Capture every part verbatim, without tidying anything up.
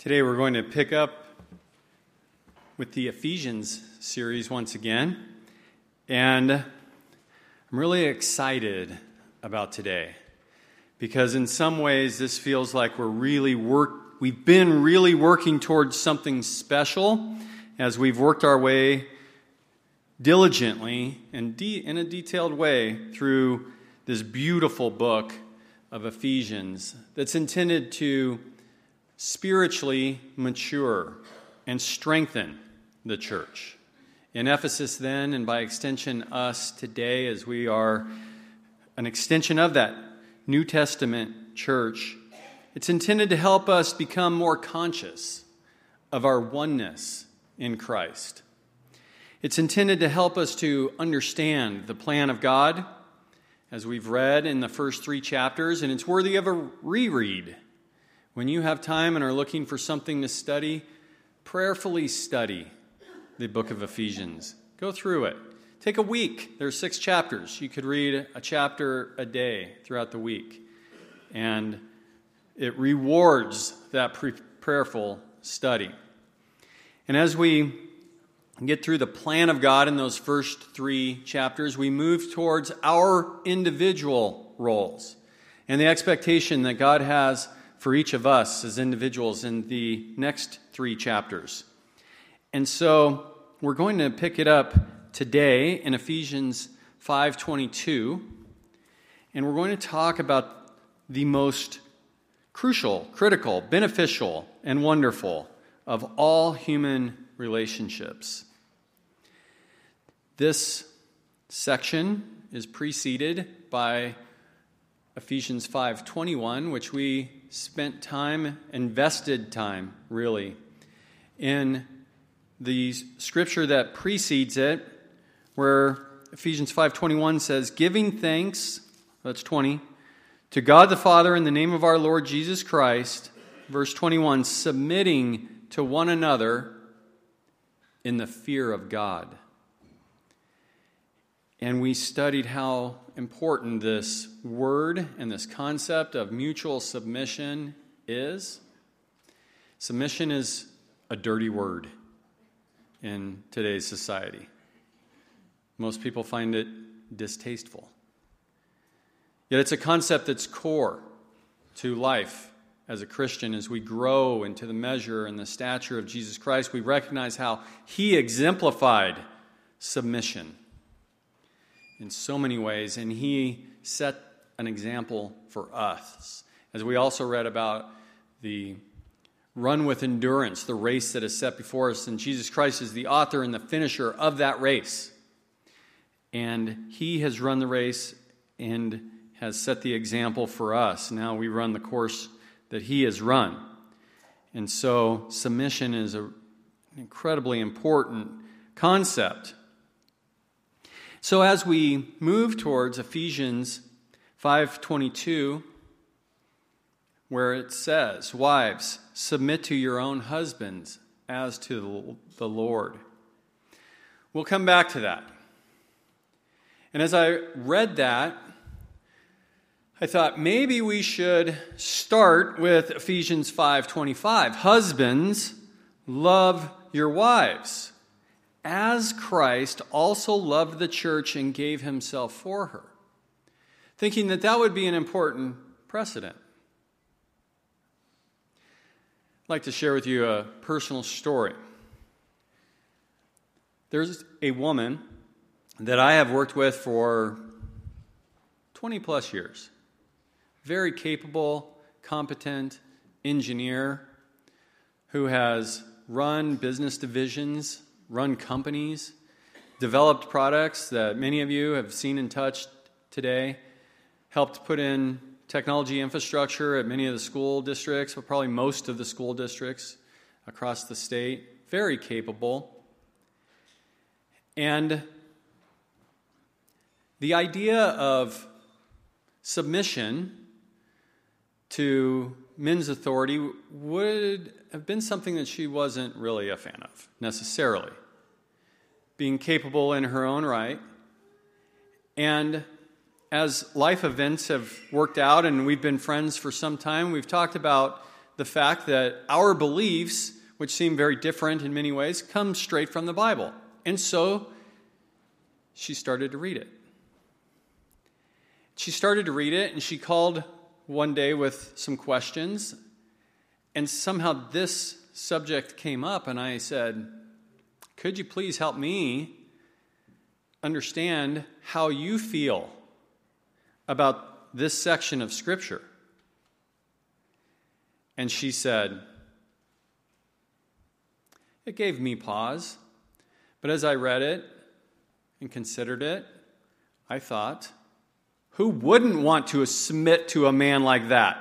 Today we're going to pick up with the Ephesians series once again, and I'm really excited about today because in some ways this feels like we're really work we've been really working towards something special as we've worked our way diligently and de- in a detailed way through this beautiful book of Ephesians that's intended to spiritually mature and strengthen the church. In Ephesus then, and by extension us today, as we are an extension of that New Testament church, it's intended to help us become more conscious of our oneness in Christ. It's intended to help us to understand the plan of God, as we've read in the first three chapters, and it's worthy of a reread. When you have time and are looking for something to study, prayerfully study the book of Ephesians. Go through it. Take a week. There are six chapters. You could read a chapter a day throughout the week. And it rewards that pre- prayerful study. And as we get through the plan of God in those first three chapters, we move towards our individual roles and the expectation that God has for each of us as individuals in the next three chapters. And so we're going to pick it up today in Ephesians five twenty-two, and we're going to talk about the most crucial, critical, beneficial, and wonderful of all human relationships. This section is preceded by Ephesians five twenty-one, which we spent time, invested time, really, in the scripture that precedes it, where Ephesians five twenty-one says, giving thanks, that's twenty, to God the Father in the name of our Lord Jesus Christ, verse twenty-one, submitting to one another in the fear of God. And we studied how important this word and this concept of mutual submission is. Submission is a dirty word in today's society. Most people find it distasteful. Yet it's a concept that's core to life as a Christian. As we grow into the measure and the stature of Jesus Christ, we recognize how He exemplified submission in so many ways, and He set an example for us. As we also read about the run with endurance, the race that is set before us, and Jesus Christ is the author and the finisher of that race. And He has run the race and has set the example for us. Now we run the course that He has run. And so submission is a, an incredibly important concept. So as we move towards Ephesians five twenty-two, where it says, wives, submit to your own husbands as to the Lord. We'll come back to that. And as I read that, I thought maybe we should start with Ephesians five twenty-five. Husbands, love your wives, as Christ also loved the church and gave Himself for her. Thinking that that would be an important precedent. I'd like to share with you a personal story. There's a woman that I have worked with for twenty plus years. Very capable, competent engineer who has run business divisions, run companies, developed products that many of you have seen and touched today, helped put in technology infrastructure at many of the school districts, but probably most of the school districts across the state. Very capable. And the idea of submission to men's authority would have been something that she wasn't really a fan of, necessarily. Being capable in her own right. And as life events have worked out and we've been friends for some time, we've talked about the fact that our beliefs, which seem very different in many ways, come straight from the Bible. And so she started to read it. She started to read it, and she called one day with some questions. And somehow this subject came up, and I said, could you please help me understand how you feel about this section of Scripture? And she said, it gave me pause. But as I read it and considered it, I thought, who wouldn't want to submit to a man like that?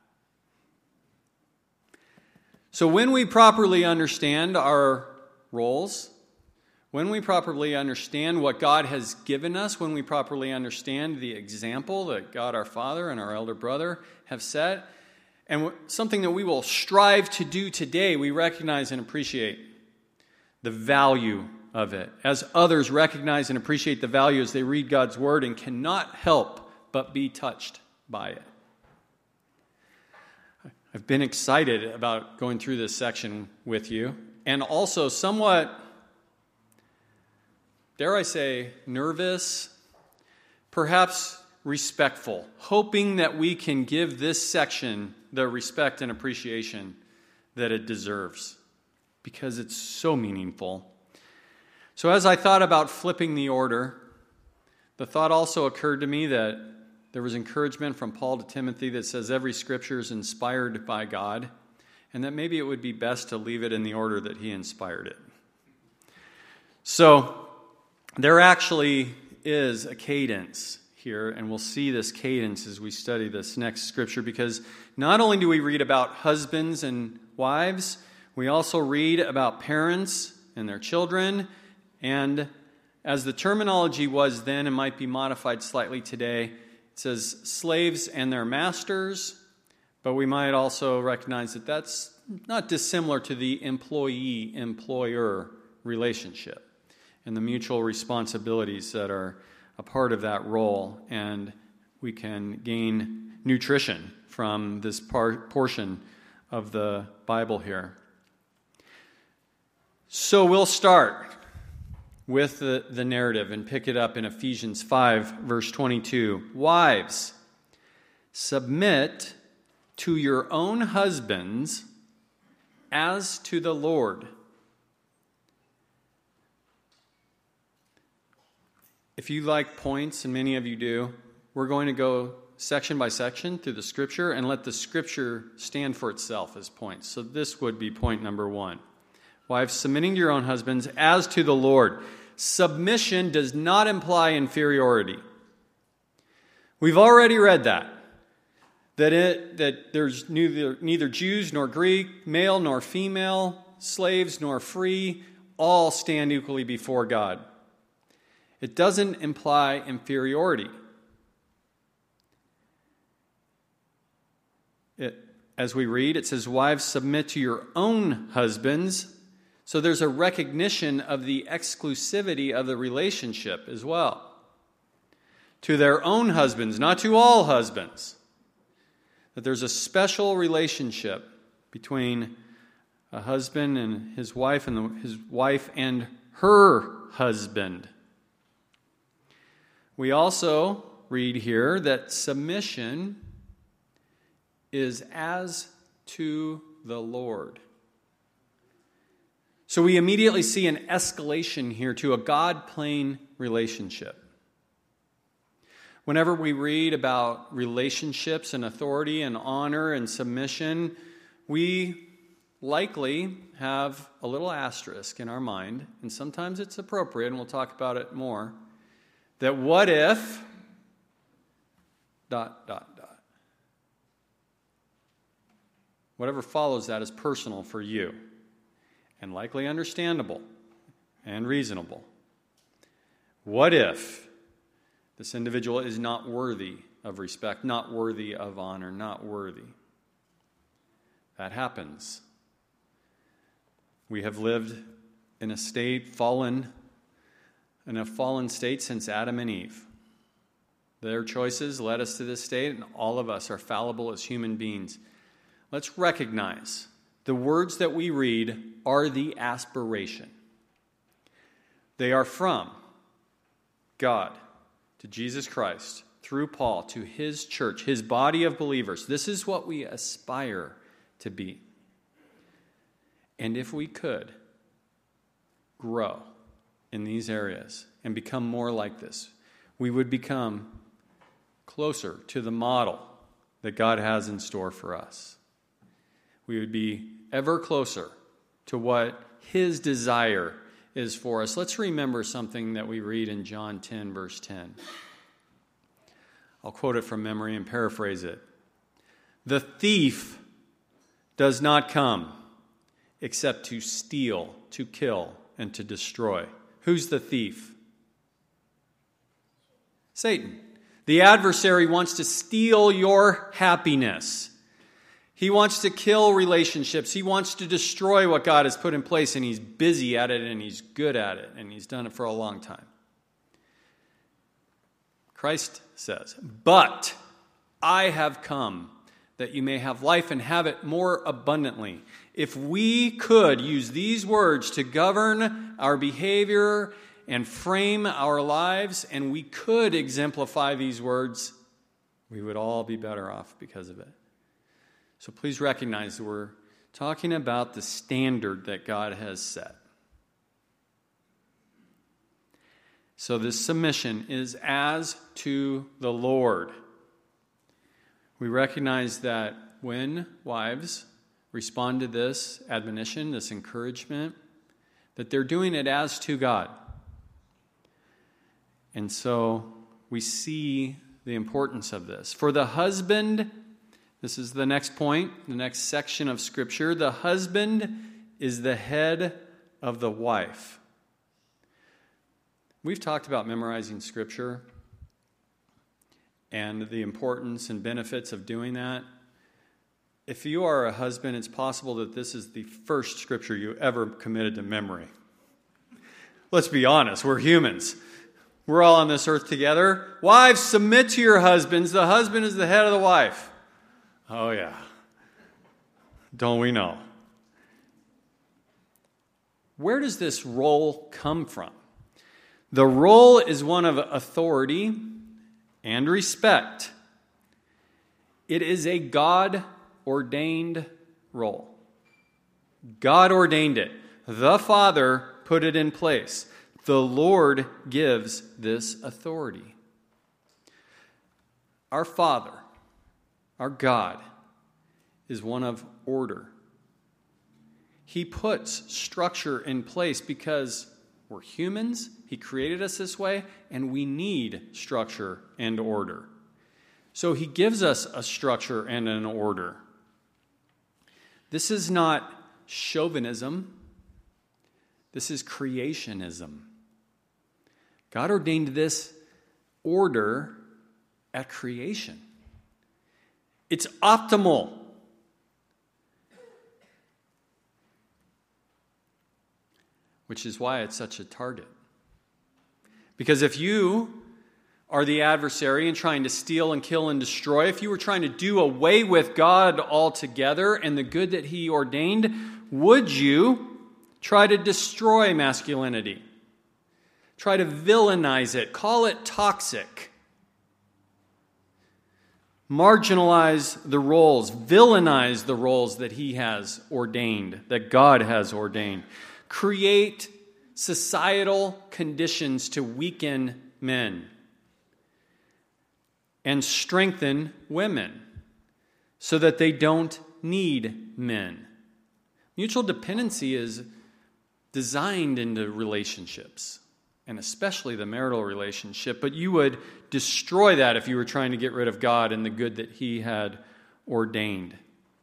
So when we properly understand our roles, when we properly understand what God has given us, when we properly understand the example that God our Father and our elder brother have set, and something that we will strive to do today, we recognize and appreciate the value of it. As others recognize and appreciate the value as they read God's Word and cannot help but be touched by it. I've been excited about going through this section with you, and also somewhat, dare I say, nervous, perhaps respectful, hoping that we can give this section the respect and appreciation that it deserves, because it's so meaningful. So as I thought about flipping the order, the thought also occurred to me that there was encouragement from Paul to Timothy that says every scripture is inspired by God, and that maybe it would be best to leave it in the order that he inspired it. So there actually is a cadence here, and we'll see this cadence as we study this next scripture, because not only do we read about husbands and wives, we also read about parents and their children, and as the terminology was then and might be modified slightly today, it says slaves and their masters, but we might also recognize that that's not dissimilar to the employee-employer relationship and the mutual responsibilities that are a part of that role, and we can gain nutrition from this part, portion of the Bible here. So we'll start with the, the narrative and pick it up in Ephesians five, verse twenty-two. Wives, submit to your own husbands as to the Lord. If you like points, and many of you do, we're going to go section by section through the Scripture and let the Scripture stand for itself as points. So this would be point number one. Wives, submitting to your own husbands as to the Lord. Submission does not imply inferiority. We've already read that. That it that there's neither, neither Jews nor Greek, male nor female, slaves nor free, all stand equally before God. It doesn't imply inferiority. It, as we read, it says, wives, submit to your own husbands. So there's a recognition of the exclusivity of the relationship as well. To their own husbands, not to all husbands. That there's a special relationship between a husband and his wife, and the, his wife and her husband. We also read here that submission is as to the Lord. So we immediately see an escalation here to a God-plane relationship. Whenever we read about relationships and authority and honor and submission, we likely have a little asterisk in our mind, and sometimes it's appropriate, and we'll talk about it more, that what if, dot, dot, dot. Whatever follows that is personal for you, and likely understandable and reasonable. What if this individual is not worthy of respect, not worthy of honor, not worthy? That happens. We have lived in a state fallen, in a fallen state since Adam and Eve. Their choices led us to this state, and all of us are fallible as human beings. let's recognize the words that we read are the aspiration. They are from God to Jesus Christ, through Paul, to his church, his body of believers. This is what we aspire to be. And if we could grow in these areas and become more like this, we would become closer to the model that God has in store for us. We would be ever closer to what his desire is for us. Let's remember something that we read in John ten, verse ten. I'll quote it from memory and paraphrase it. The thief does not come except to steal, to kill, and to destroy. Who's the thief? Satan. The adversary wants to steal your happiness. He wants to kill relationships. He wants to destroy what God has put in place, and he's busy at it, and he's good at it, and he's done it for a long time. Christ says, "But I have come that you may have life and have it more abundantly." If we could use these words to govern our behavior and frame our lives, and we could exemplify these words, we would all be better off because of it. So please recognize that we're talking about the standard that God has set. So this submission is as to the Lord. We recognize that when wives respond to this admonition, this encouragement, that they're doing it as to God. And so we see the importance of this. For the husband, this is the next point, the next section of Scripture, the husband is the head of the wife. We've talked about memorizing Scripture and the importance and benefits of doing that. If you are a husband, it's possible that this is the first Scripture you ever committed to memory. Let's be honest, we're humans. We're all on this earth together. Wives, submit to your husbands. The husband is the head of the wife. Oh, yeah. Don't we know? Where does this role come from? The role is one of authority and respect. It is a God-ordained role. God ordained it. The Father put it in place. The Lord gives this authority. Our Father, our God, is one of order. He puts structure in place because we're humans. He created us this way, and we need structure and order. So he gives us a structure and an order. This is not chauvinism. This is creationism. God ordained this order at creation. It's optimal. Which is why it's such a target. Because if you are the adversary and trying to steal and kill and destroy, if you were trying to do away with God altogether and the good that he ordained, would you try to destroy masculinity? Try to villainize it, call it toxic. Marginalize the roles, villainize the roles that he has ordained, that God has ordained. Create societal conditions to weaken men and strengthen women so that they don't need men. Mutual dependency is designed into relationships, and especially the marital relationship, but you would destroy that if you were trying to get rid of God and the good that he had ordained.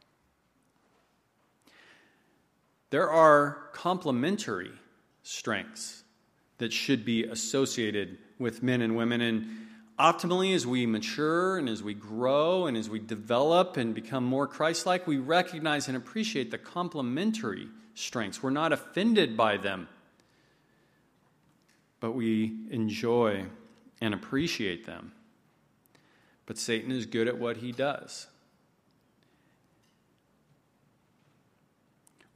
There are complementary strengths that should be associated with men and women, and optimally, as we mature and as we grow and as we develop and become more Christ-like, we recognize and appreciate the complementary strengths. We're not offended by them, but we enjoy and appreciate them. But Satan is good at what he does.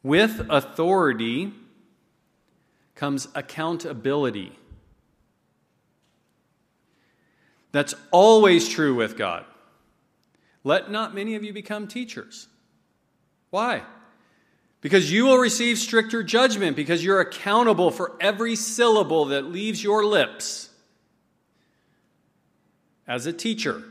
With authority comes accountability. That's always true with God. Let not many of you become teachers. Why? Because you will receive stricter judgment, because you're accountable for every syllable that leaves your lips as a teacher.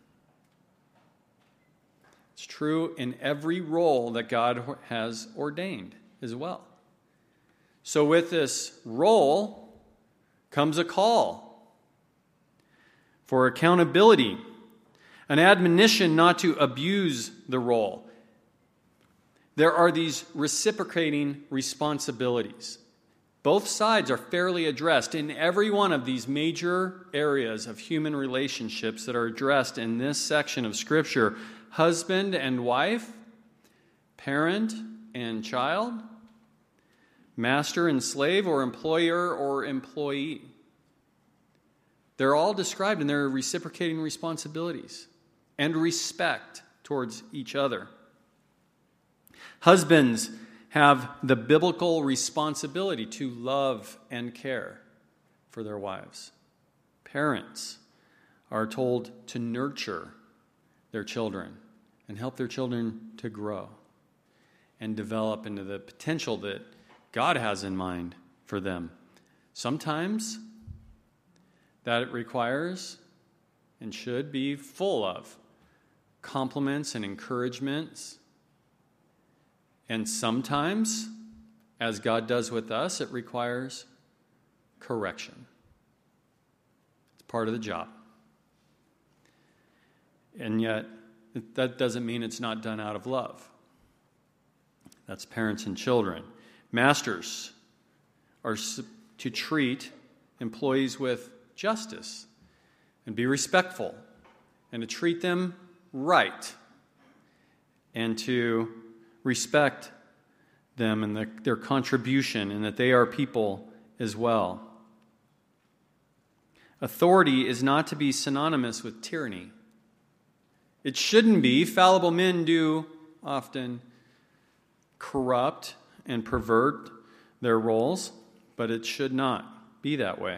It's true in every role that God has ordained as well. So with this role comes a call for accountability, an admonition not to abuse the role. There are these reciprocating responsibilities. Both sides are fairly addressed in every one of these major areas of human relationships that are addressed in this section of Scripture. Husband and wife, parent and child, master and slave, or employer or employee. They're all described in their reciprocating responsibilities and respect towards each other. Husbands have the biblical responsibility to love and care for their wives. Parents are told to nurture their children and help their children to grow and develop into the potential that God has in mind for them. Sometimes that requires and should be full of compliments and encouragements. And sometimes, as God does with us, it requires correction. It's part of the job. And yet, that doesn't mean it's not done out of love. That's parents and children. Masters are to treat employees with justice and be respectful and to treat them right and to respect them and the, their contribution and that they are people as well. Authority is not to be synonymous with tyranny. It shouldn't be. Fallible men do often corrupt and pervert their roles, but it should not be that way.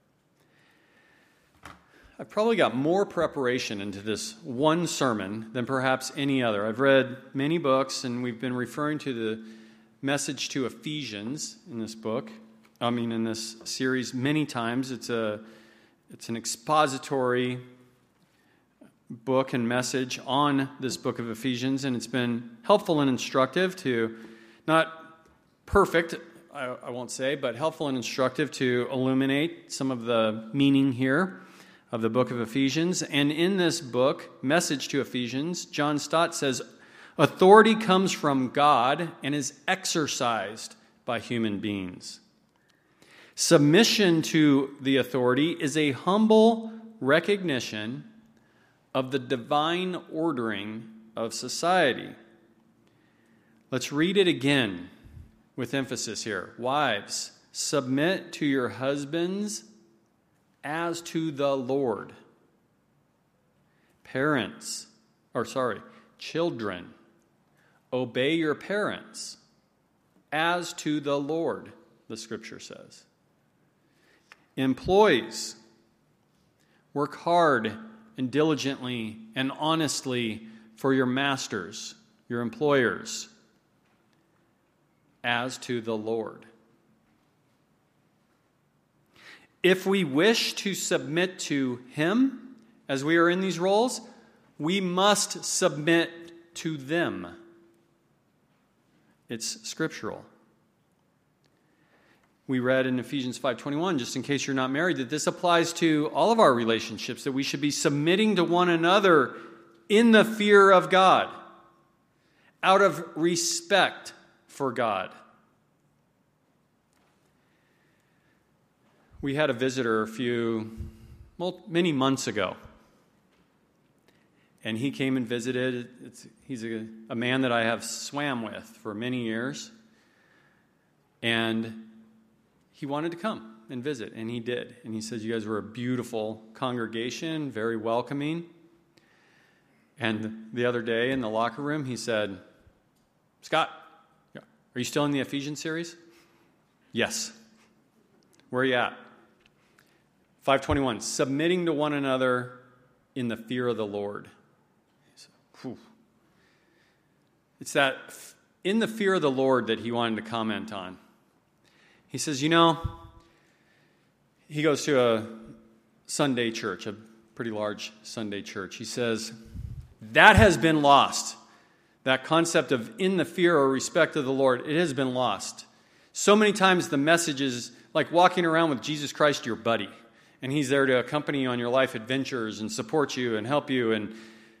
I've probably got more preparation into this one sermon than perhaps any other. I've read many books, and we've been referring to the message to Ephesians in this book. I mean, in this series many times. It's a it's an expository book and message on this book of Ephesians, and it's been helpful and instructive to, not perfect, I, I won't say, but helpful and instructive to illuminate some of the meaning here of the book of Ephesians. And in this book, Message to Ephesians, John Stott says, authority comes from God and is exercised by human beings. Submission to the authority is a humble recognition of the divine ordering of society. Let's read it again with emphasis here. Wives, submit to your husbands as to the Lord. Parents, or sorry, children, obey your parents as to the Lord, the Scripture says. Employees, work hard and diligently and honestly for your masters, your employers, as to the Lord. If we wish to submit to Him, as we are in these roles, we must submit to them. It's scriptural. We read in Ephesians five twenty-one, just in case you're not married, that this applies to all of our relationships, that we should be submitting to one another in the fear of God, out of respect for God. We had a visitor a few, well, many months ago. And he came and visited. It's, he's a, a man that I have swam with for many years. And he wanted to come and visit, and he did. And he says, you guys were a beautiful congregation, very welcoming. And the other day in the locker room, he said, Scott, Are you still in the Ephesians series? Yes. Where are you at? five twenty-one, submitting to one another in the fear of the Lord. It's that in the fear of the Lord that he wanted to comment on. He says, you know, he goes to a Sunday church, a pretty large Sunday church. He says, that has been lost. That concept of in the fear or respect of the Lord, it has been lost. So many times the message is like walking around with Jesus Christ, your buddy. And he's there to accompany you on your life adventures and support you and help you. And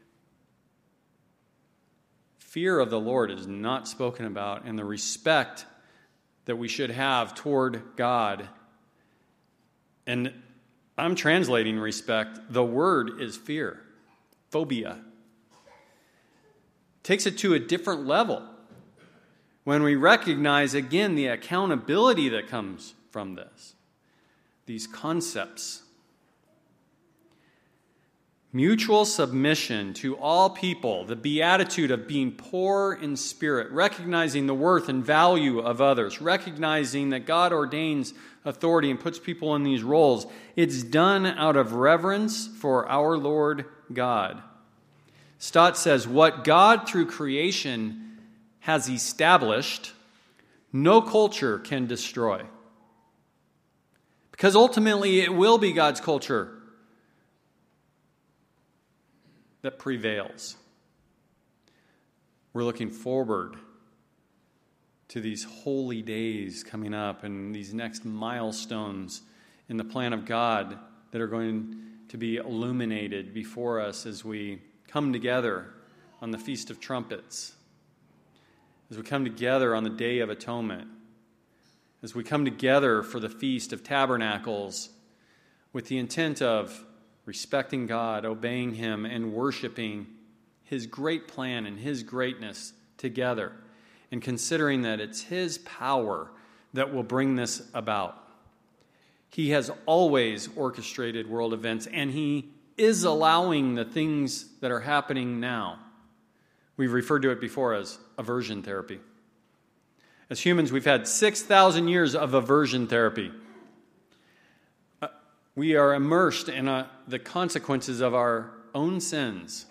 fear of the Lord is not spoken about, and the respect that we should have toward God. And I'm translating respect. The word is fear, phobia. Takes it to a different level when we recognize, again, the accountability that comes from this. These concepts. Mutual submission to all people, the beatitude of being poor in spirit, recognizing the worth and value of others, recognizing that God ordains authority and puts people in these roles. It's done out of reverence for our Lord God. Stott says, what God through creation has established, no culture can destroy. Because ultimately it will be God's culture that prevails. We're looking forward to these holy days coming up and these next milestones in the plan of God that are going to be illuminated before us as we come together on the Feast of Trumpets, as we come together on the Day of Atonement, as we come together for the Feast of Tabernacles with the intent of respecting God, obeying Him, and worshiping His great plan and His greatness together, and considering that it's His power that will bring this about. He has always orchestrated world events, and He is allowing the things that are happening now. We've referred to it before as aversion therapy. As humans, we've had six thousand years of aversion therapy. Uh, we are immersed in uh, the consequences of our own sins.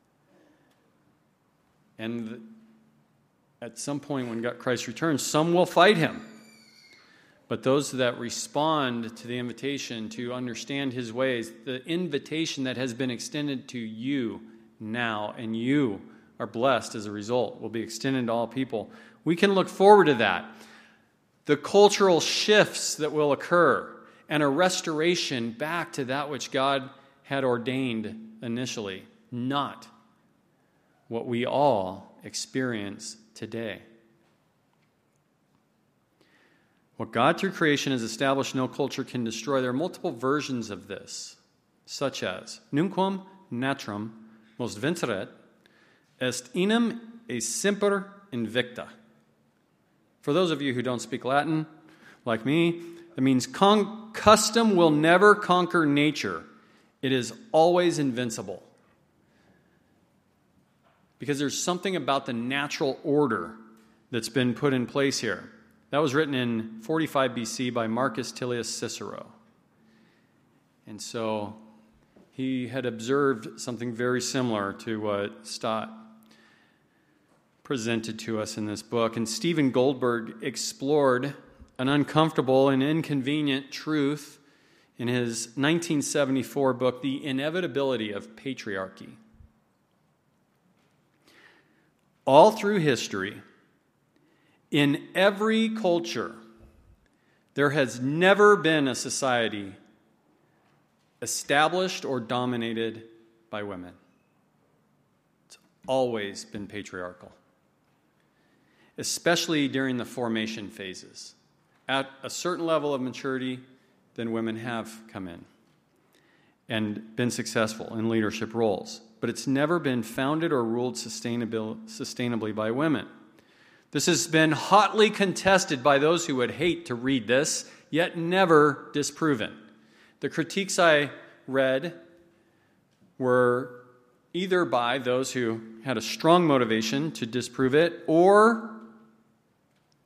And th- at some point when God, Christ returns, some will fight Him. But those that respond to the invitation to understand His ways, the invitation that has been extended to you now, and you are blessed as a result, will be extended to all people. We can look forward to that. The cultural shifts that will occur and a restoration back to that which God had ordained initially, not what we all experience today. What God through creation has established, no culture can destroy. There are multiple versions of this, such as Nunquam natrum most vinceret est inem e semper invicta. For those of you who don't speak Latin, like me, that means con- custom will never conquer nature. It is always invincible. Because there's something about the natural order that's been put in place here. That was written in forty-five B C by Marcus Tullius Cicero. And so he had observed something very similar to what Stott presented to us in this book. And Stephen Goldberg explored an uncomfortable and inconvenient truth in his nineteen seventy-four book, The Inevitability of Patriarchy. All through history, in every culture, there has never been a society established or dominated by women. It's always been patriarchal, especially during the formation phases. At a certain level of maturity, then women have come in and been successful in leadership roles. But it's never been founded or ruled sustainably, sustainably by women. This has been hotly contested by those who would hate to read this, yet never disproven. The critiques I read were either by those who had a strong motivation to disprove it, or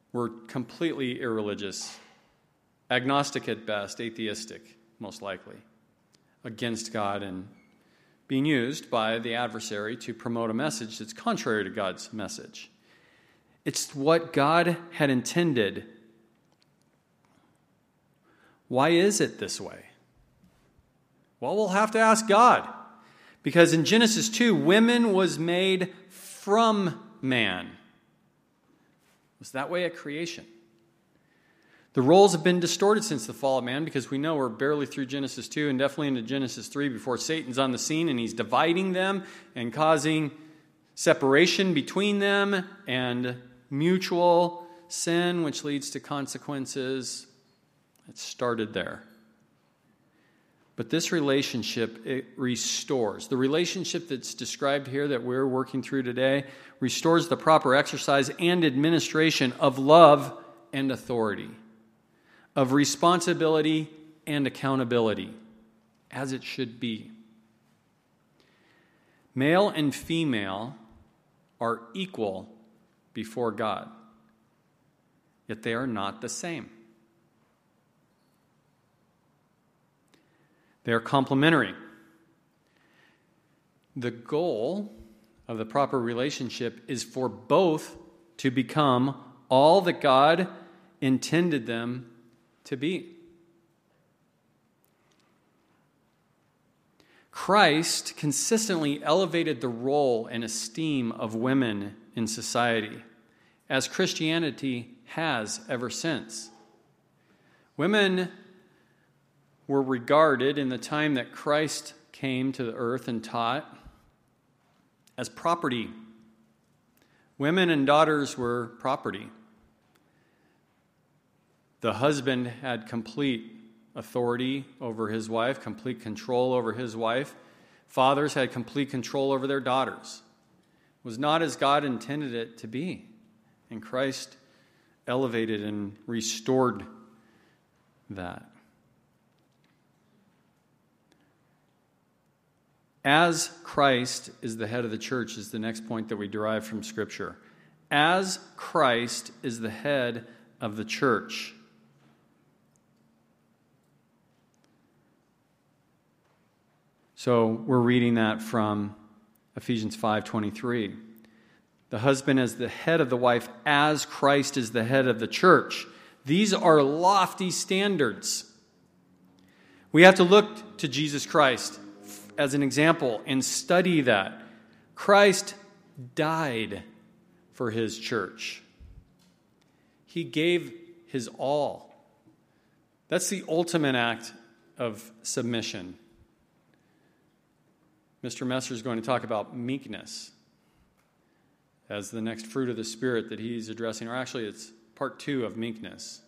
were completely irreligious, agnostic at best, atheistic, most likely, against God and being used by the adversary to promote a message that's contrary to God's message. It's what God had intended. Why is it this way? Well, we'll have to ask God. Because in Genesis two, woman was made from man. It was that way at creation. The roles have been distorted since the fall of man, because we know we're barely through Genesis two and definitely into Genesis three before Satan's on the scene and he's dividing them and causing separation between them and mutual sin, which leads to consequences. It started there. But this relationship, it restores. The relationship that's described here that we're working through today restores the proper exercise and administration of love and authority, of responsibility and accountability, as it should be. Male and female are equal before God, yet they are not the same. They are complementary. The goal of the proper relationship is for both to become all that God intended them to be. Christ consistently elevated the role and esteem of women in society, as Christianity has ever since. Women were regarded in the time that Christ came to the earth and taught as property. Women and daughters were property. The husband had complete authority over his wife, complete control over his wife. Fathers had complete control over their daughters. It was not as God intended it to be. And Christ elevated and restored that. As Christ is the head of the church is the next point that we derive from Scripture. As Christ is the head of the church. So we're reading that from Ephesians five twenty-three. The husband as the head of the wife, as Christ is the head of the church. These are lofty standards. We have to look to Jesus Christ as an example and study that. Christ died for his church. He gave his all. That's the ultimate act of submission. Mister Messer is going to talk about meekness as the next fruit of the Spirit that he's addressing, or actually it's part two of meekness.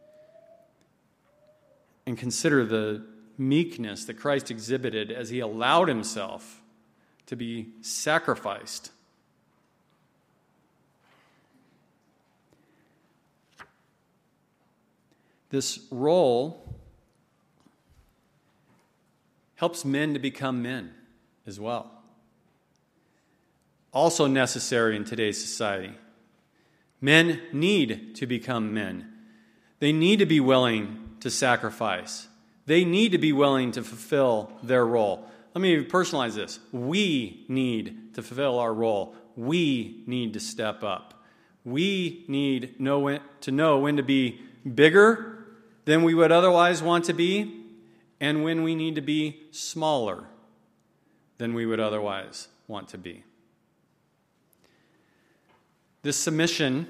And consider the meekness that Christ exhibited as he allowed himself to be sacrificed. This role helps men to become men as well. Also necessary in today's society. Men need to become men. They need to be willing to sacrifice. They need to be willing to fulfill their role. Let me personalize this. We need to fulfill our role. We need to step up. We need know when, to know when to be bigger than we would otherwise want to be, and when we need to be smaller than we would otherwise want to be. This submission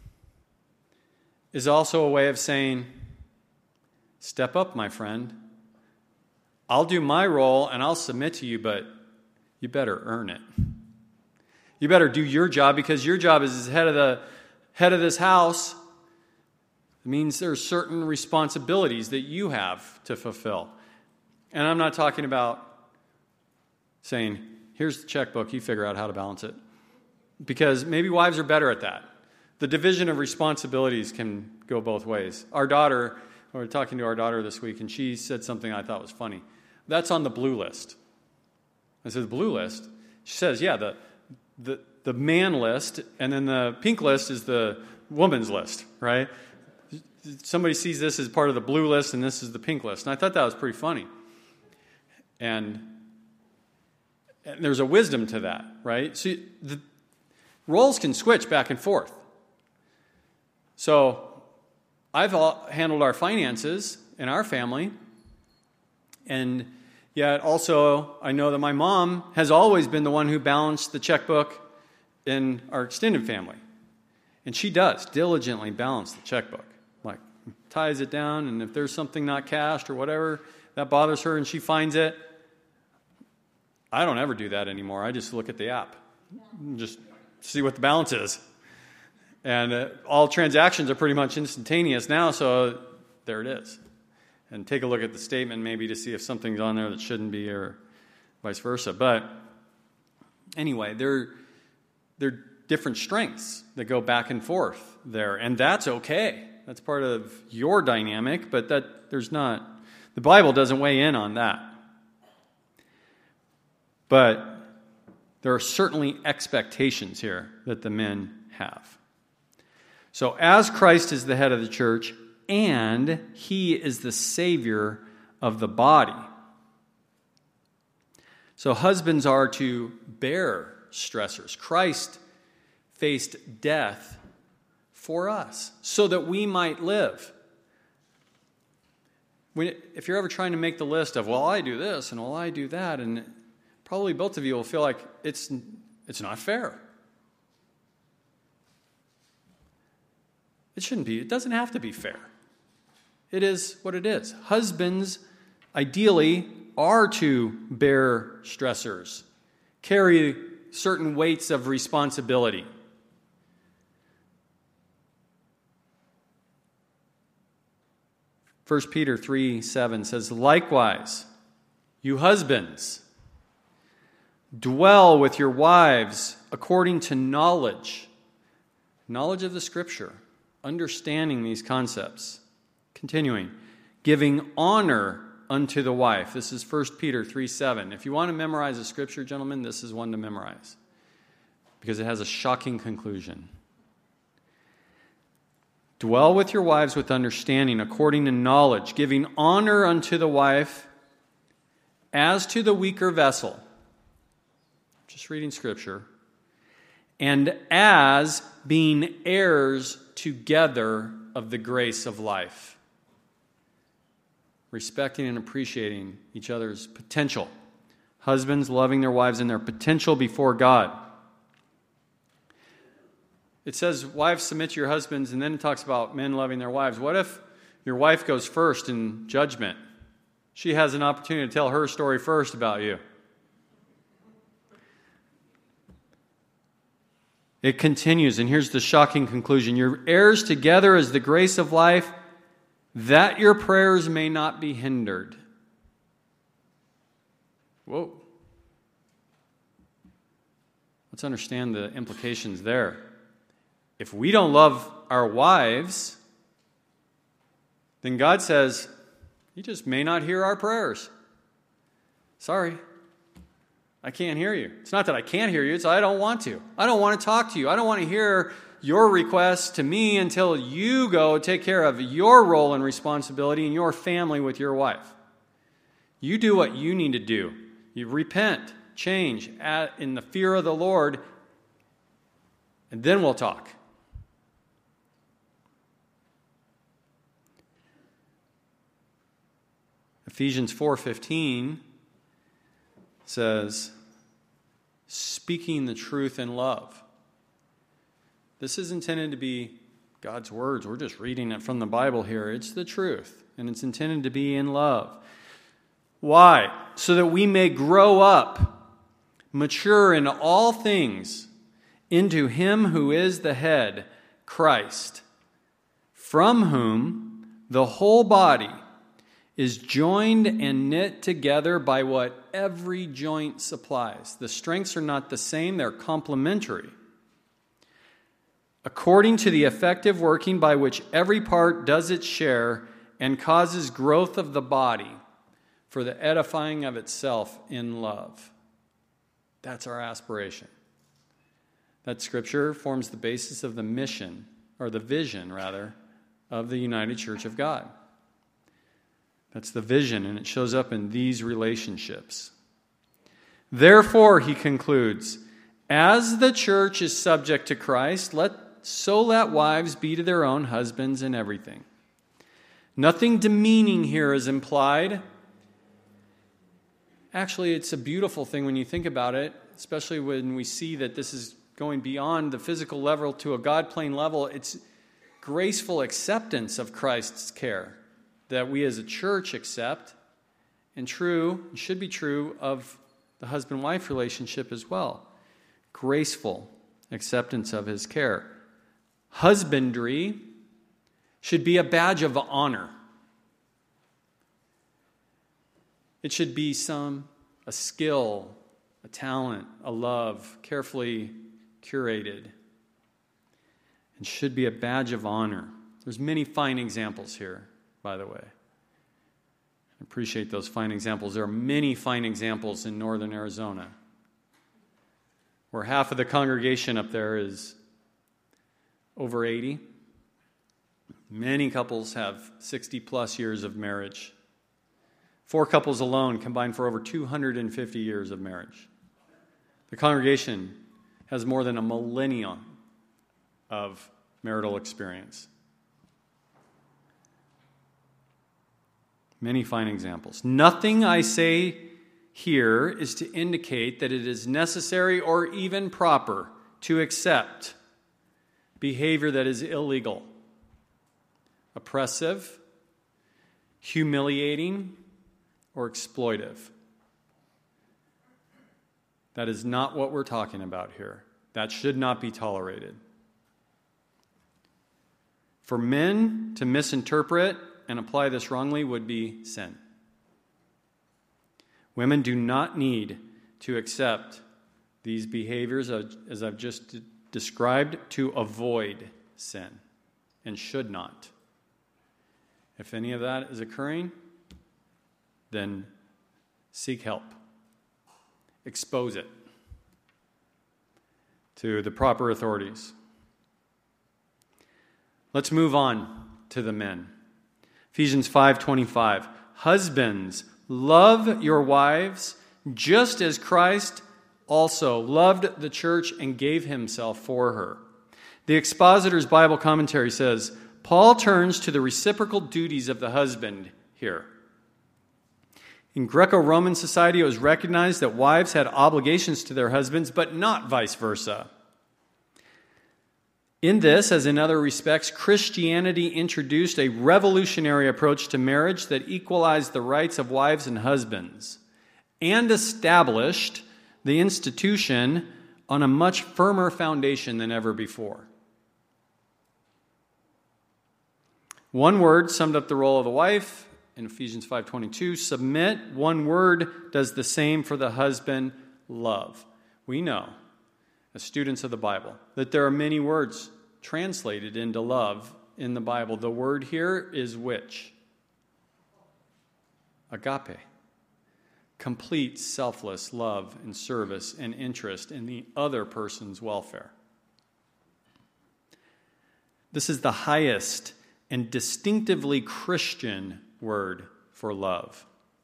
is also a way of saying, step up, my friend. I'll do my role and I'll submit to you, but you better earn it. You better do your job, because your job is as head of the head of this house. It means there are certain responsibilities that you have to fulfill. And I'm not talking about saying, here's the checkbook, you figure out how to balance it. Because maybe wives are better at that. The division of responsibilities can go both ways. Our daughter, we were talking to our daughter this week, and she said something I thought was funny. That's on the blue list. I said, the blue list? She says, yeah, the the, the man list, and then the pink list is the woman's list, right? Somebody sees this as part of the blue list and this is the pink list. And I thought that was pretty funny. And, and there's a wisdom to that, right? So the roles can switch back and forth. So I've all handled our finances in our family. And yet also I know that my mom has always been the one who balanced the checkbook in our extended family. And she does diligently balance the checkbook. Like, ties it down, and if there's something not cashed or whatever that bothers her and she finds it, I don't ever do that anymore. I just look at the app and just see what the balance is. And uh, all transactions are pretty much instantaneous now, so there it is. And take a look at the statement maybe to see if something's on there that shouldn't be, or vice versa. But anyway, there, there are different strengths that go back and forth there, and that's okay. That's part of your dynamic, but that there's not, the Bible doesn't weigh in on that. But there are certainly expectations here that the men have. So as Christ is the head of the church, and he is the Savior of the body. So husbands are to bear stressors. Christ faced death for us so that we might live. When, if you're ever trying to make the list of, well, I do this and well, I do that, and probably both of you will feel like it's it's not fair. It shouldn't be. It doesn't have to be fair. It is what it is. Husbands, ideally, are to bear stressors, carry certain weights of responsibility. First Peter three seven says, likewise, you husbands, dwell with your wives according to knowledge, knowledge of the Scripture, understanding these concepts. Continuing, giving honor unto the wife. This is First Peter three seven. If you want to memorize a Scripture, gentlemen, this is one to memorize because it has a shocking conclusion. Dwell with your wives with understanding, according to knowledge, giving honor unto the wife as to the weaker vessel. Just reading Scripture. And as being heirs together of the grace of life. Respecting and appreciating each other's potential. Husbands loving their wives in their potential before God. It says, wives, submit to your husbands, and then it talks about men loving their wives. What if your wife goes first in judgment? She has an opportunity to tell her story first about you. It continues, and here's the shocking conclusion. You're heirs together as the grace of life, that your prayers may not be hindered. Whoa. Let's understand the implications there. If we don't love our wives, then God says, you just may not hear our prayers. Sorry. I can't hear you. It's not that I can't hear you, it's I don't want to. I don't want to talk to you. I don't want to hear your requests to me until you go take care of your role and responsibility in your family with your wife. You do what you need to do. You repent, change at, in the fear of the Lord, and then we'll talk. Ephesians four fifteen says, speaking the truth in love. This is intended to be God's words. We're just reading it from the Bible here. It's the truth, and it's intended to be in love. Why? So that we may grow up, mature in all things, into Him who is the head, Christ, from whom the whole body is joined and knit together by what every joint supplies. The strengths are not the same, they're complementary. According to the effective working by which every part does its share and causes growth of the body for the edifying of itself in love. That's our aspiration. That Scripture forms the basis of the mission or the vision, rather, of the United Church of God. That's the vision, and it shows up in these relationships. Therefore, he concludes, as the church is subject to Christ, let so let wives be to their own husbands in everything. Nothing demeaning here is implied. Actually, it's a beautiful thing when you think about it, especially when we see that this is going beyond the physical level to a God-plane level. It's graceful acceptance of Christ's care that we as a church accept, and true, and should be true of the husband-wife relationship as well. Graceful acceptance of his care. Husbandry should be a badge of honor. It should be some, a skill, a talent, a love, carefully curated, and should be a badge of honor. There's many fine examples here, by the way. I appreciate those fine examples. There are many fine examples in northern Arizona, where half of the congregation up there is over eighty. Many couples have sixty plus years of marriage. Four couples alone combine for over two hundred fifty years of marriage. The congregation has more than a millennium of marital experience. Many fine examples. Nothing I say here is to indicate that it is necessary or even proper to accept behavior that is illegal, oppressive, humiliating, or exploitive. That is not what we're talking about here. That should not be tolerated. For men to misinterpret and apply this wrongly would be sin. Women do not need to accept these behaviors, as I've just described, to avoid sin, and should not. If any of that is occurring, then seek help. Expose it to the proper authorities. Let's move on to the men. Ephesians five twenty-five. Husbands, love your wives, just as Christ also loved the church and gave himself for her. The Expositor's Bible Commentary says, Paul turns to the reciprocal duties of the husband here. In Greco-Roman society, it was recognized that wives had obligations to their husbands, but not vice versa. In this, as in other respects, Christianity introduced a revolutionary approach to marriage that equalized the rights of wives and husbands and established the institution on a much firmer foundation than ever before. One word summed up the role of the wife in Ephesians five twenty-two, submit. One word does the same for the husband, love. We know, as students of the Bible, that there are many words translated into love in the Bible. The word here is which? Agape. Complete selfless love and service and interest in the other person's welfare. This is the highest and distinctively Christian word for love.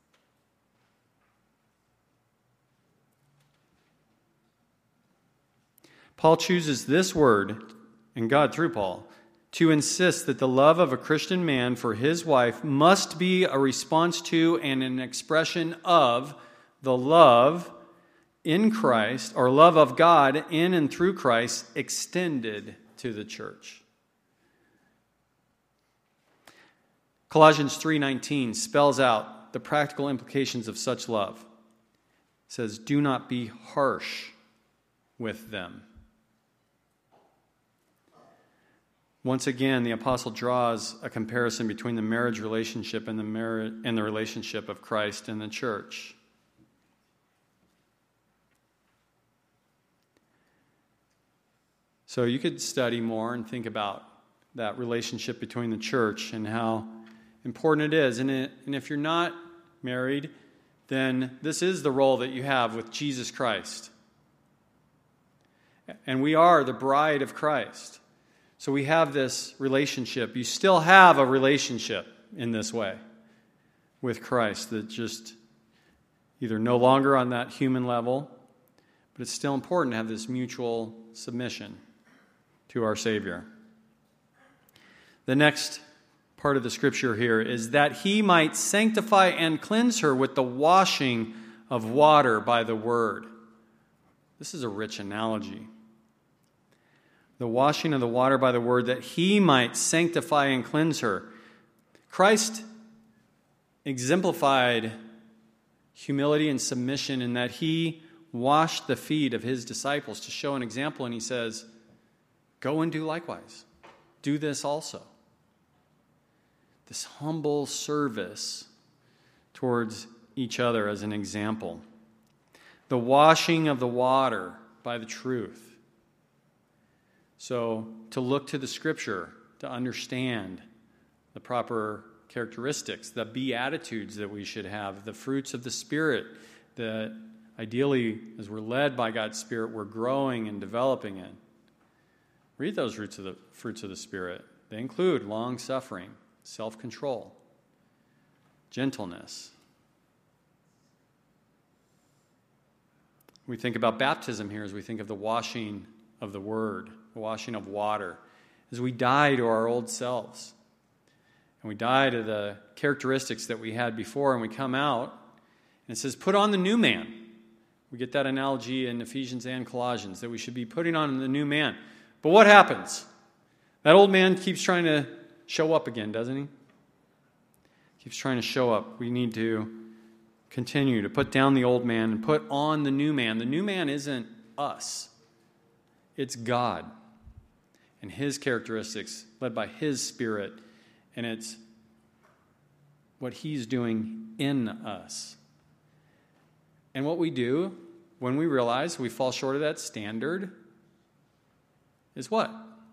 Paul chooses this word, and God through Paul, to insist that the love of a Christian man for his wife must be a response to and an expression of the love in Christ, or love of God in and through Christ, extended to the church. Colossians three nineteen spells out the practical implications of such love. It says, do not be harsh with them. Once again, the apostle draws a comparison between the marriage relationship and the marriage and the relationship of Christ and the church. So you could study more and think about that relationship between the church and how important it is. And, it, and if you're not married, then this is the role that you have with Jesus Christ. And we are the bride of Christ. So we have this relationship. You still have a relationship in this way with Christ that just either no longer on that human level, but it's still important to have this mutual submission to our Savior. The next part of the scripture here is that he might sanctify and cleanse her with the washing of water by the word. This is a rich analogy. The washing of the water by the word, that he might sanctify and cleanse her. Christ exemplified humility and submission in that he washed the feet of his disciples to show an example, and he says, go and do likewise. Do this also. This humble service towards each other as an example. The washing of the water by the truth. So, to look to the Scripture, to understand the proper characteristics, the beatitudes that we should have, the fruits of the Spirit that ideally, as we're led by God's Spirit, we're growing and developing in. Read those fruits of the, fruits of the Spirit. They include long-suffering, self-control, gentleness. We think about baptism here as we think of the washing of the Word, the washing of water, as we die to our old selves. And we die to the characteristics that we had before, and we come out, and it says, put on the new man. We get that analogy in Ephesians and Colossians, that we should be putting on the new man. But what happens? That old man keeps trying to show up again, doesn't he? Keeps trying to show up. We need to continue to put down the old man and put on the new man. The new man isn't us. It's God and his characteristics led by his Spirit, and it's what he's doing in us. And what we do when we realize we fall short of that standard is what?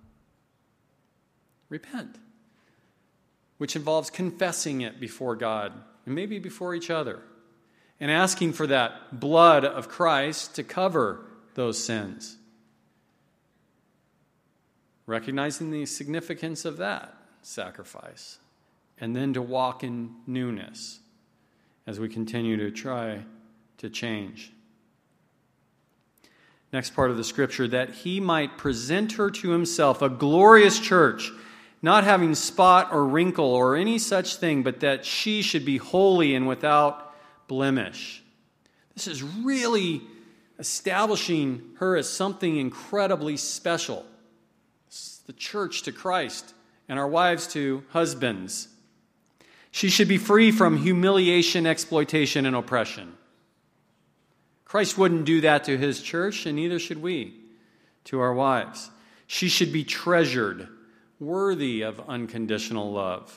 Repent. Which involves confessing it before God and maybe before each other and asking for that blood of Christ to cover those sins. Recognizing the significance of that sacrifice, and then to walk in newness as we continue to try to change. Next part of the scripture, that he might present her to himself a glorious church, not having spot or wrinkle or any such thing, but that she should be holy and without blemish. This is really establishing her as something incredibly special. The church to Christ and our wives to husbands. She should be free from humiliation, exploitation, and oppression. Christ wouldn't do that to his church, and neither should we to our wives. She should be treasured, worthy of unconditional love.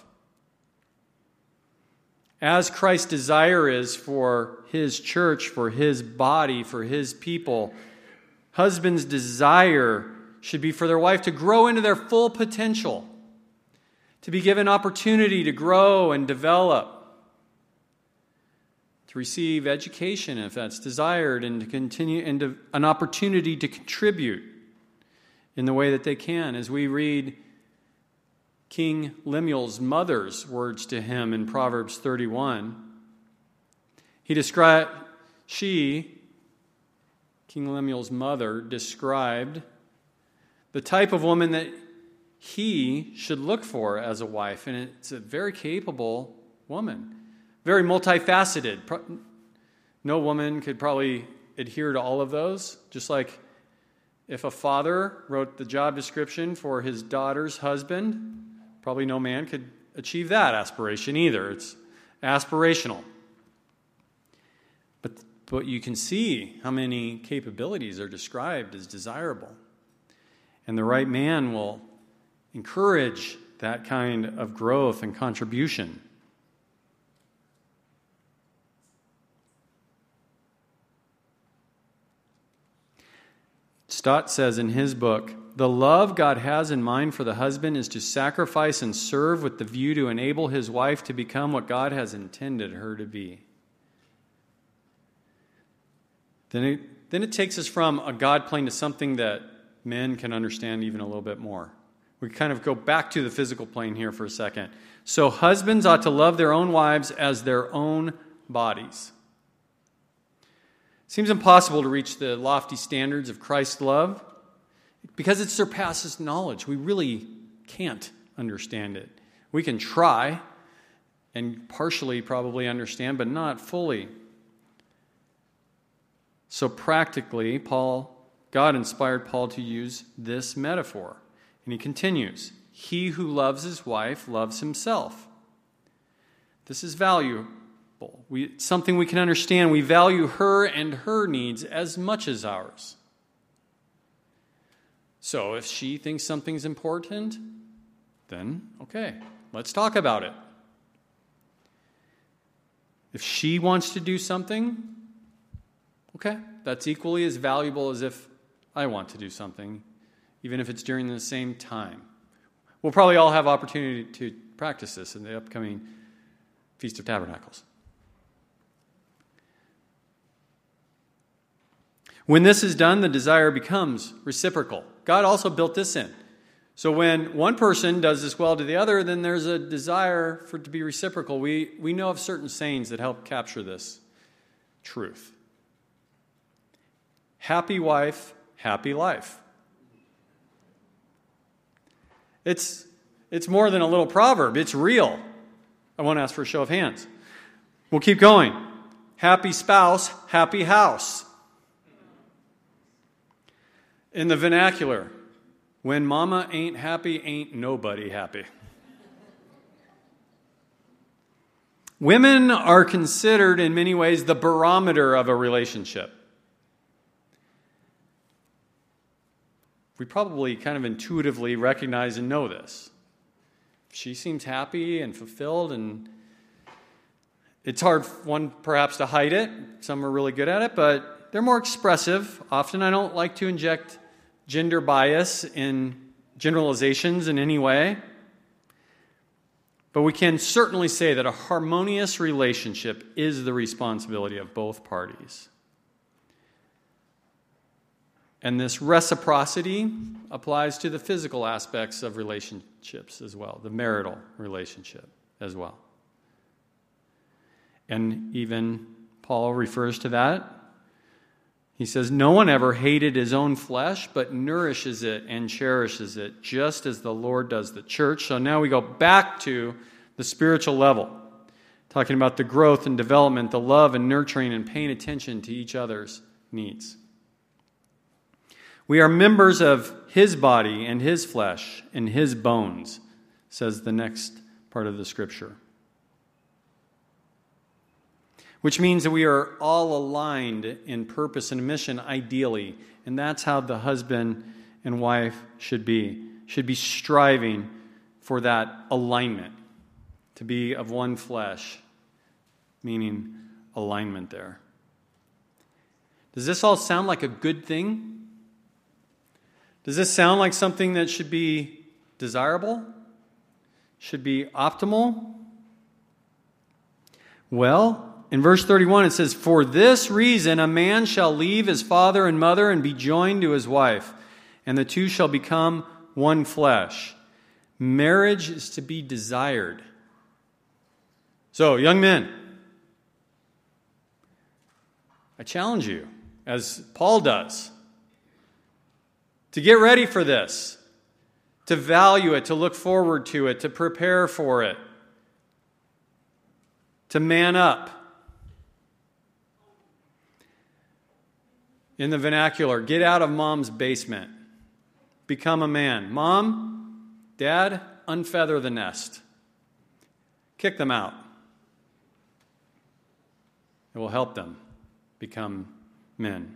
As Christ's desire is for his church, for his body, for his people, husbands' desire should be for their wife to grow into their full potential, to be given opportunity to grow and develop, to receive education if that's desired, and to continue into an opportunity to contribute in the way that they can. As we read King Lemuel's mother's words to him in Proverbs thirty-one, he described, she, King Lemuel's mother, described the type of woman that he should look for as a wife. And it's a very capable woman, very multifaceted. No woman could probably adhere to all of those. Just like if a father wrote the job description for his daughter's husband, probably no man could achieve that aspiration either. It's aspirational. But, but you can see how many capabilities are described as desirable. And the right man will encourage that kind of growth and contribution. Stott says in his book, the love God has in mind for the husband is to sacrifice and serve with the view to enable his wife to become what God has intended her to be. Then it, then it takes us from a God plan to something that men can understand even a little bit more. We kind of go back to the physical plane here for a second. So husbands ought to love their own wives as their own bodies. It seems impossible to reach the lofty standards of Christ's love because it surpasses knowledge. We really can't understand it. We can try and partially probably understand, but not fully. So practically, Paul, God inspired Paul to use this metaphor. And he continues, he who loves his wife loves himself. This is valuable. We, something we can understand. We value her and her needs as much as ours. So if she thinks something's important, then okay, let's talk about it. If she wants to do something, okay, that's equally as valuable as if I want to do something, even if it's during the same time. We'll probably all have opportunity to practice this in the upcoming Feast of Tabernacles. When this is done, the desire becomes reciprocal. God also built this in. So when one person does this well to the other, then there's a desire for it to be reciprocal. We, we know of certain sayings that help capture this truth. Happy wife, happy life. It's, it's more than a little proverb. It's real. I won't ask for a show of hands. We'll keep going. Happy spouse, happy house. In the vernacular, when mama ain't happy, ain't nobody happy. Women are considered in many ways the barometer of a relationship. We probably kind of intuitively recognize and know this. She seems happy and fulfilled, and it's hard, one, perhaps to hide it. Some are really good at it, but they're more expressive. Often I don't like to inject gender bias in generalizations in any way. But we can certainly say that a harmonious relationship is the responsibility of both parties. And this reciprocity applies to the physical aspects of relationships as well, the marital relationship as well. And even Paul refers to that. He says, no one ever hated his own flesh, but nourishes it and cherishes it, just as the Lord does the church. So now we go back to the spiritual level, talking about the growth and development, the love and nurturing and paying attention to each other's needs. We are members of his body and his flesh and his bones, says the next part of the scripture. Which means that we are all aligned in purpose and mission, ideally. And that's how the husband and wife should be. Should be striving for that alignment. To be of one flesh. Meaning alignment there. Does this all sound like a good thing? Does this sound like something that should be desirable? Should be optimal? Well, in verse thirty-one, it says, for this reason a man shall leave his father and mother and be joined to his wife, and the two shall become one flesh. Marriage is to be desired. So, young men, I challenge you, as Paul does, to get ready for this, to value it, to look forward to it, to prepare for it, to man up. In the vernacular, get out of mom's basement. Become a man. Mom, dad, unfeather the nest. Kick them out. It will help them become men.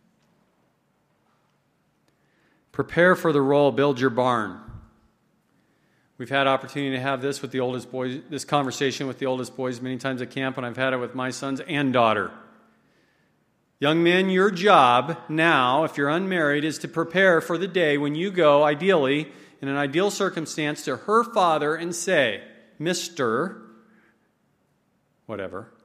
Prepare for the role, build your barn. We've had opportunity to have this with the oldest boys, this conversation with the oldest boys many times at camp, and I've had it with my sons and daughter. Young men, your job now, if you're unmarried, is to prepare for the day when you go, ideally, in an ideal circumstance, to her father and say, Mister whatever,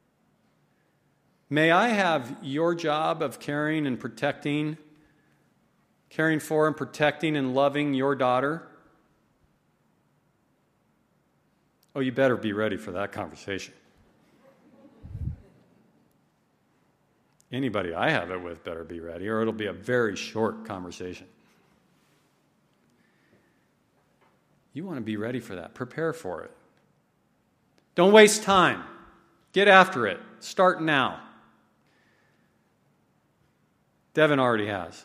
may I have your job of caring and protecting, caring for and protecting and loving your daughter Oh, you better be ready for that conversation. Anybody I have it with better be ready, or it'll be a very short conversation. You want to be ready for that. Prepare for it. Don't waste time. Get after it. Start now. Devin already has.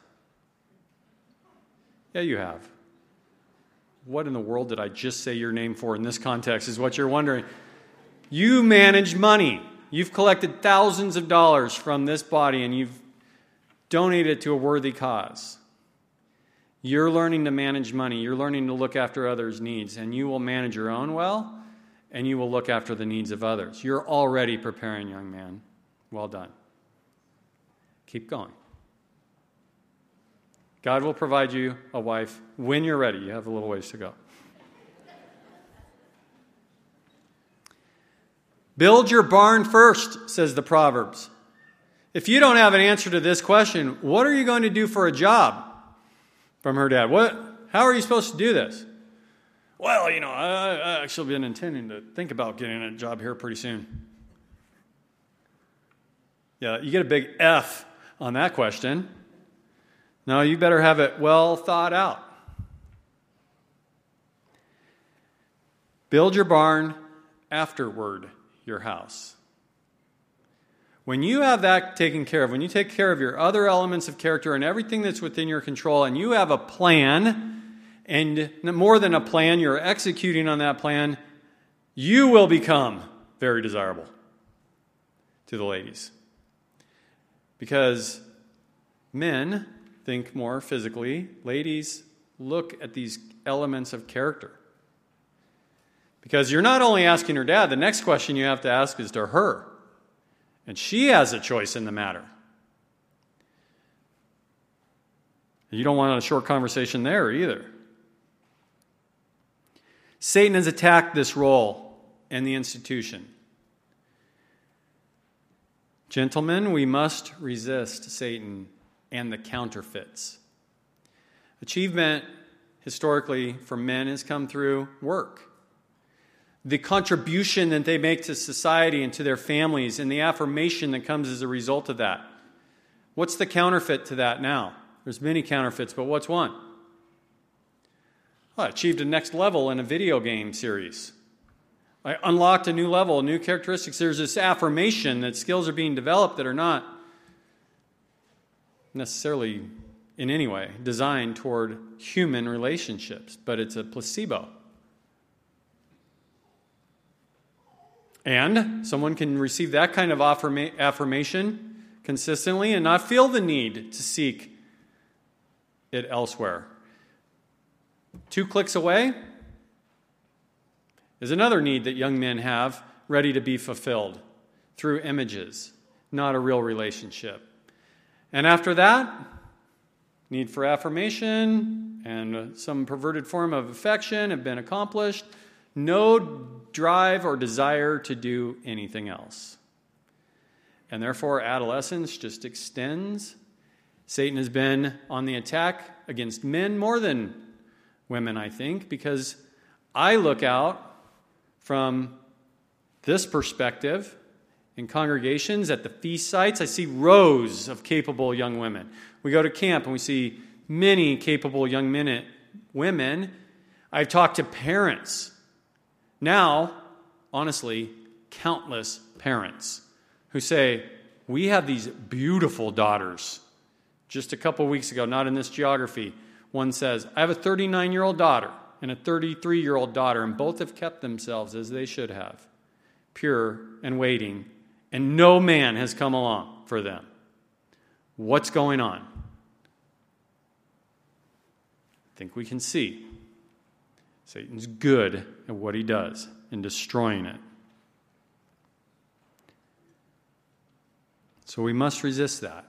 Yeah, you have. What in the world did I just say your name for in this context is what you're wondering. You manage money. You've collected thousands of dollars from this body and you've donated it to a worthy cause. You're learning to manage money. You're learning to look after others' needs, and you will manage your own well, and you will look after the needs of others. You're already preparing, young man. Well done. Keep going. God will provide you a wife when you're ready. You have a little ways to go. Build your barn first, says the Proverbs. If you don't have an answer to this question, what are you going to do for a job? From her dad. What? How are you supposed to do this? Well, you know, I, I actually been intending to think about getting a job here pretty soon. Yeah, you get a big F on that question. No, you better have it well thought out. Build your barn afterward your house. When you have that taken care of, when you take care of your other elements of character and everything that's within your control, and you have a plan, and more than a plan, you're executing on that plan, you will become very desirable to the ladies. Because men think more physically, ladies look at these elements of character. Because you're not only asking her dad, the next question you have to ask is to her. And she has a choice in the matter. You don't want a short conversation there either. Satan has attacked this role and the institution. Gentlemen, we must resist Satan and the counterfeits. Achievement, historically, for men has come through work. The contribution that they make to society and to their families, and the affirmation that comes as a result of that. What's the counterfeit to that now? There's many counterfeits, but what's one? Well, I achieved a next level in a video game series. I unlocked a new level, new characteristics. There's this affirmation that skills are being developed that are not necessarily in any way designed toward human relationships, but it's a placebo. And someone can receive that kind of affirma- affirmation consistently and not feel the need to seek it elsewhere. Two clicks away is another need that young men have ready to be fulfilled through images, not a real relationship. And after that, need for affirmation and some perverted form of affection have been accomplished. No drive or desire to do anything else. And therefore, adolescence just extends. Satan has been on the attack against men more than women, I think, because I look out from this perspective in congregations at the feast sites. I see rows of capable young women. We go to camp and we see many capable young men and women. I've talked to parents. Now, honestly, countless parents who say, we have these beautiful daughters. Just a couple weeks ago, not in this geography, one says, I have a thirty-nine-year-old daughter and a thirty-three-year-old daughter, and both have kept themselves as they should have, pure and waiting, and no man has come along for them. What's going on? I think we can see. Satan's good at what he does in destroying it. So we must resist that.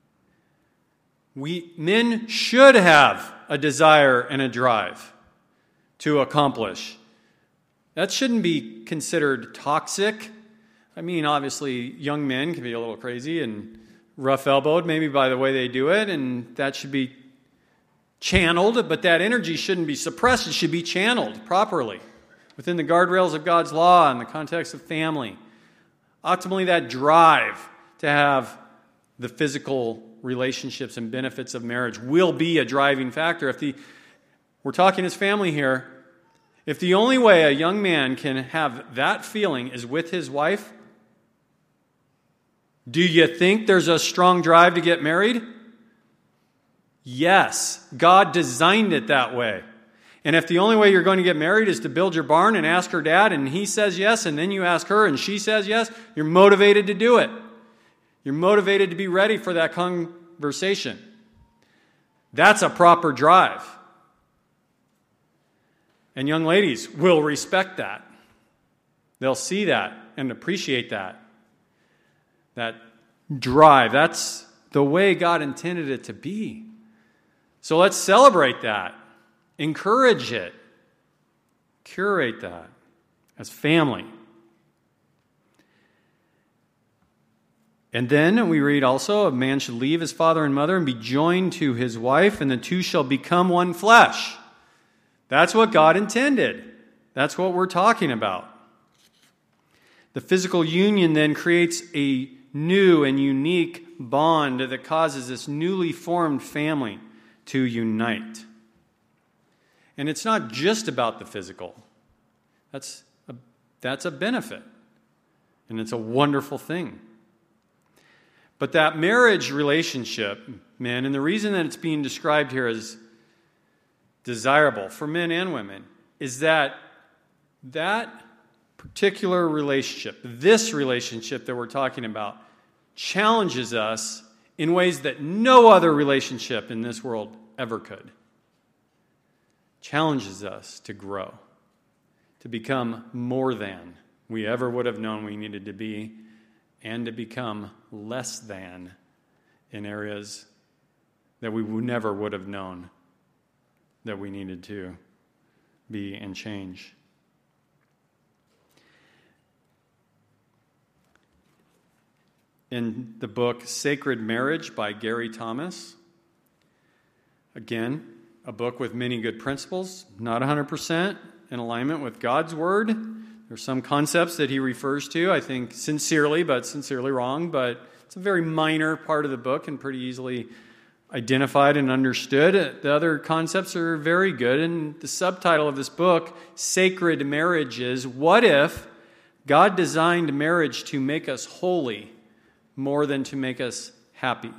We men should have a desire and a drive to accomplish. That shouldn't be considered toxic. I mean, obviously, young men can be a little crazy and rough-elbowed, maybe by the way they do it, and that should be channeled, but that energy shouldn't be suppressed. It should be channeled properly. within the guardrails of God's law in the context of family. Ultimately, that drive to have the physical relationships and benefits of marriage will be a driving factor. If the we're talking as family here, if the only way a young man can have that feeling is with his wife, do you think there's a strong drive to get married? Yes, God designed it that way. And if the only way you're going to get married is to build your barn and ask her dad and he says yes, and then you ask her and she says yes, you're motivated to do it. You're motivated to be ready for that conversation. That's a proper drive. And young ladies will respect that. They'll see that and appreciate that. That drive, that's the way God intended it to be. So let's celebrate that. Encourage it. Curate that as family. And then we read also, a man should leave his father and mother and be joined to his wife, and the two shall become one flesh. That's what God intended. That's what we're talking about. The physical union then creates a new and unique bond that causes this newly formed family to unite. And it's not just about the physical. That's a, that's a benefit. And it's a wonderful thing. But that marriage relationship, men, and the reason that it's being described here as desirable for men and women, is that that particular relationship, this relationship that we're talking about, challenges us in ways that no other relationship in this world ever could. Challenges us to grow, to become more than we ever would have known we needed to be, and to become less than in areas that we never would have known that we needed to be and change. In the book Sacred Marriage by Gary Thomas, again, a book with many good principles, not one hundred percent in alignment with God's Word. There's some concepts that he refers to, I think sincerely, but sincerely wrong, but it's a very minor part of the book and pretty easily identified and understood. The other concepts are very good, and the subtitle of this book, Sacred Marriage, is What If God Designed Marriage to Make Us Holy more than to make us happy?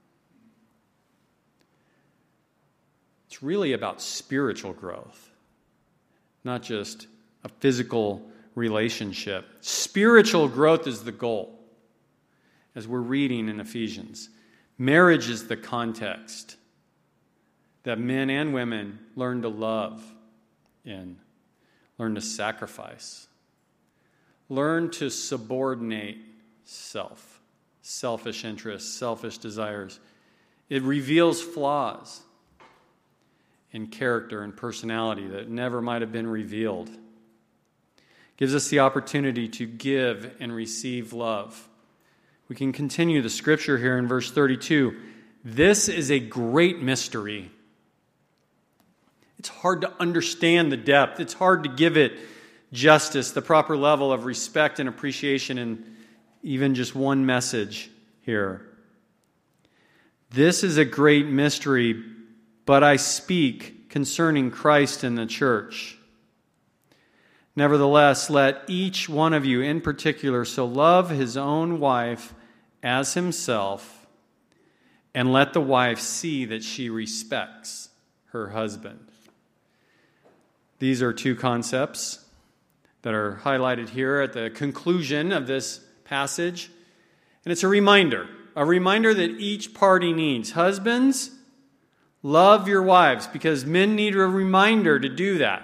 It's really about spiritual growth, not just a physical relationship. Spiritual growth is the goal, as we're reading in Ephesians. Marriage is the context that men and women learn to love in, learn to sacrifice, learn to subordinate self, selfish interests, selfish desires. It reveals flaws in character and personality that never might have been revealed. Gives us the opportunity to give and receive love. We can continue the scripture here in verse thirty-two. This is a great mystery. It's hard to understand the depth. It's hard to give it justice, the proper level of respect and appreciation in even just one message here. This is a great mystery, but I speak concerning Christ and the church. Nevertheless, let each one of you in particular so love his own wife as himself, and let the wife see that she respects her husband. These are two concepts that are highlighted here at the conclusion of this passage. And it's a reminder, a reminder that each party needs. Husbands, love your wives, because men need a reminder to do that.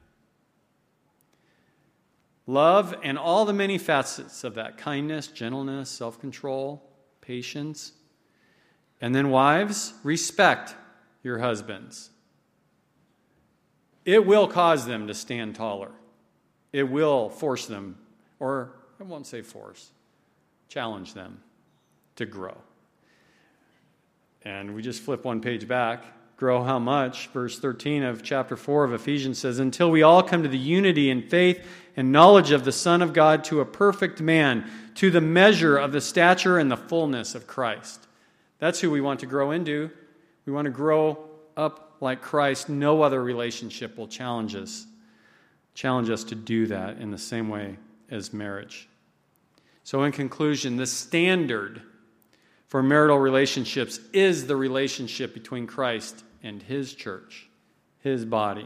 Love and all the many facets of that: kindness, gentleness, self-control, patience. And then wives, respect your husbands. It will cause them to stand taller. It will force them, or I won't say force, challenge them to grow. And we just flip one page back. grow how much? Verse thirteen of chapter four of Ephesians says, until we all come to the unity in faith and knowledge of the Son of God, to a perfect man, to the measure of the stature and the fullness of Christ. That's who we want to grow into. We want to grow up like Christ. No other relationship will challenge us, challenge us to do that in the same way as marriage. So in conclusion, the standard for marital relationships is the relationship between Christ and His church, His body.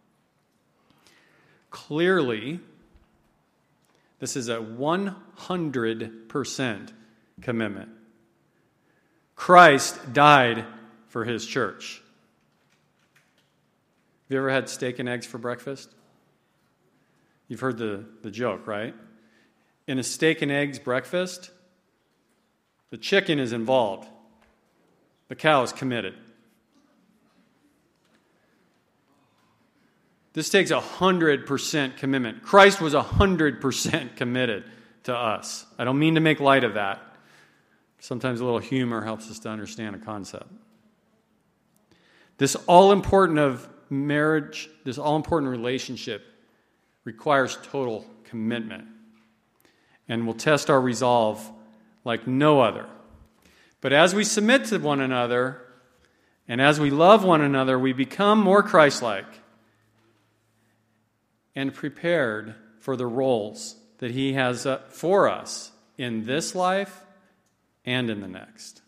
Clearly, this is a one hundred percent commitment. Christ died for His church. Have you ever had steak and eggs for breakfast? You've heard the, the joke, right? In a steak and eggs breakfast, the chicken is involved. The cow is committed. This takes a one hundred percent commitment. Christ was one hundred percent committed to us. I don't mean to make light of that. Sometimes a little humor helps us to understand a concept. This all-important of marriage, this all-important relationship requires total commitment and will test our resolve like no other. But as we submit to one another and as we love one another, we become more Christ-like and prepared for the roles that He has uh, for us in this life and in the next.